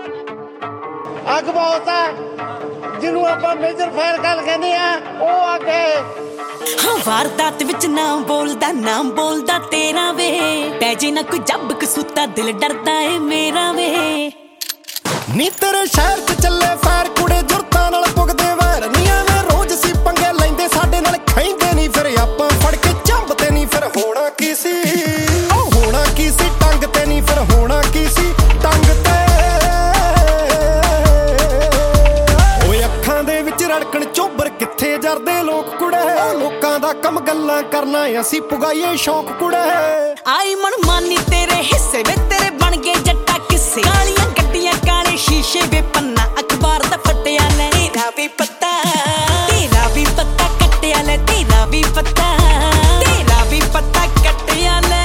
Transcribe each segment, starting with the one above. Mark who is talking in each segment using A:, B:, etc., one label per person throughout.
A: ਅੱਗ ਬਹੁਤ ਆ ਜਿਹਨੂੰ ਆਪਾਂ ਮੇਜਰ ਫਾਇਰ ਗੱਲ ਕਹਿੰਦੇ ਆ ਉਹ ਅੱਗ ਹੈ।
B: ਹਾਂ ਵਾਰਦਾਤ ਵਿੱਚ ਨਾਮ ਬੋਲਦਾ ਤੇਰਾ ਵੇ ਪੈ ਜੇ ਨਾ ਕੋਈ ਜੱਬ ਕਸੂਤਾ ਦਿਲ ਡਰਦਾ ਏ ਮੇਰਾ ਵੇ
C: ਨੀ ਤੇਰੇ ਸ਼ਹਿਰ 'ਚ ਚੱਲੇ ਫਾਇਰ ਕੁੜੇ ਜੁਰਤਾਂ ਨਾਲ ਪੁੱਗਦੇ ਵੈਰ ਨੀ ਐਵੇਂ ਰੋਜ਼ ਸੀ ਪੰਗੇ ਲੈਂਦੇ ਸਾਡੇ ਨਾਲ ਖੈਂਦੇ ਨਹੀਂ ਫਿਰ ਆਪਾਂ ਫੜ ਕੇ ਝੰਬਤੇ ਨਹੀਂ ਫਿਰ ਹੋਣਾ ਕੀ ਸੀ ਉਹ ਹੋਣਾ ਕੀ ਸੀ ਟੰਗ ਤੇ ਨਹੀਂ ਫਿਰ ਹੋਣਾ ਕੀ ਸੀ ਟੰਗ ਤੇ ਓਏ ਅੱਖਾਂ ਦੇ ਵਿੱਚ ਰੜਕਣ ਚੋਬਰ ਕਿੱਥੇ ਜਰਦੇ ਲੋਕ ਕੁੜੇ ਲੋਕਾਂ ਦਾ ਕੰਮ ਗੱਲਾਂ ਕਰਨਾ ਅਸੀਂ ਪੁਗਾਈਏ ਸ਼ੌਕ ਕੁੜੇ
B: ਆਈ ਮਨਮਾਨੀ ਤੇਰੇ ਹਿੱਸੇ ਵੇ ਤੇਰੇ ਬਣ ਗਏ ਜੱਟਾ ਕਿੱਸੇ ਕਾਲੀਆਂ ਗੱਡੀਆਂ ਕਾਲੇ ਸ਼ੀਸ਼ੇ ਵੇ ਪੰਨਾ ਅਖਬਾਰ ਦਾ ਫਟਿਆ ਲੈ ਤੇਰਾ ਵੀ ਪਤਾ ਕੱਟਿਆ ਲੈ ਤੇਰਾ ਵੀ ਪਤਾ ਕੱਟਿਆ ਲੈ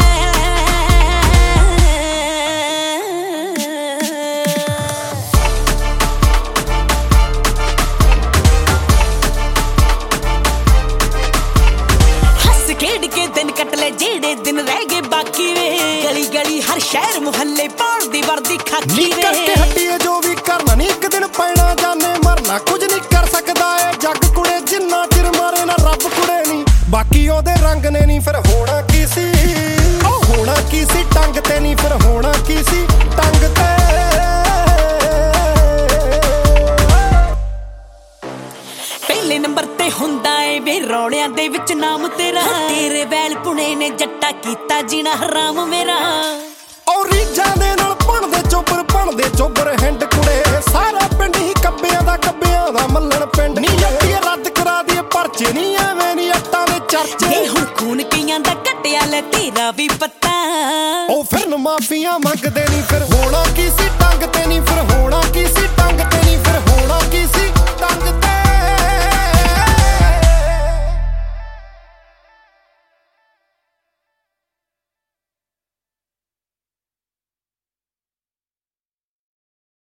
B: ਹੱਸ ਖੇਡ ਕੇ ਦਿਨ ਕੱਟ ਲੈ ਜਿਹੜੇ ਦਿਨ ਰਹਿ ਗਏ ਬਾਕੀ ਵੇ ਗਲੀ ਗਲੀ ਹਰ ਸ਼ਹਿਰ ਮੁਹੱਲੇ ਪਾਉਣ ਦੀ ਵਰਦੀ ਖਾਕੀ ਵੇ
C: ਕਰਕੇ ਹੱਟੀਏ ਜੋ ਵੀ ਕਰਨਾ ਨਹੀਂ ਇੱਕ ਦਿਨ ਪੈਣਾ ਜਾਣੇ ਮਰਨਾ ਕੁਝ ਨਹੀਂ ਕਰ ਸਕਦਾ ਏ ਜੱਗ ਕੁੜੇ ਜਿੰਨਾ ਚਿਰ ਮਾਰੇ ਨਾ ਰੱਬ ਕੁੜੇ ਨਹੀਂ ਬਾਕੀ ਉਹਦੇ ਰੰਗ ਨੇ ਨਹੀਂ ਫਿਰ ਹੋਣਾ ਕੀ ਸੀ ਉਹ ਹੋਣਾ ਕੀ ਸੀ ਟੰਗ ਤੇ ਨਹੀਂ ਫਿਰ ਹੋਣਾ ਕੀ ਸੀ ਟੰਗ ਤੇ
B: ਪਹਿਲੇ ਨੰਬਰ ਤੇ ਹੁੰਦਾ ਏ ਵੇ ਰੌਲਿਆਂ ਦੇ ਵਿੱਚ ਨਾਮ ਤੇਰਾ ਤੇਰੇ ਵੈਲ ਪੁਣੇ ਨੇ ਜੱਟਾ ਕੀਤਾ ਜੀਣਾ ਹਰਾਮ ਮੇਰਾ
C: ਔਰ ਰੀਝਾਂ ਦੇ ਨਾਲ ਬਣਦੇ ਚੋਬਰ ਹਿੰਡ ਕੁੜੇ ਸਾਰਾ ਪਿੰਡ ਹੀ ਕੱਬਿਆਂ ਦਾ ਮੱਲਣ ਪਿੰਡ ਨੀ ਜੱਟੀ ਰੱਦ ਕਰਾ ਦੀਏ ਪਰਚੇ ਨੀ ਐਵੇਂ ਨੀ ਅੱਟਾਂ ਦੇ ਚਰਚੇ
B: ਇਹ ਹੁਣ ਖੂਨ ਕਈਆਂ ਦਾ ਘਟਿਆ ਲੈ ਤੇਰਾ ਵੀ ਪਤਾ
C: ਉਹ ਫਿਰ ਮਾਫੀਆਂ ਮੰਗਦੇ ਨਹੀਂ ਫਿਰ ਹੋਣਾ ਕੀ ਸੀ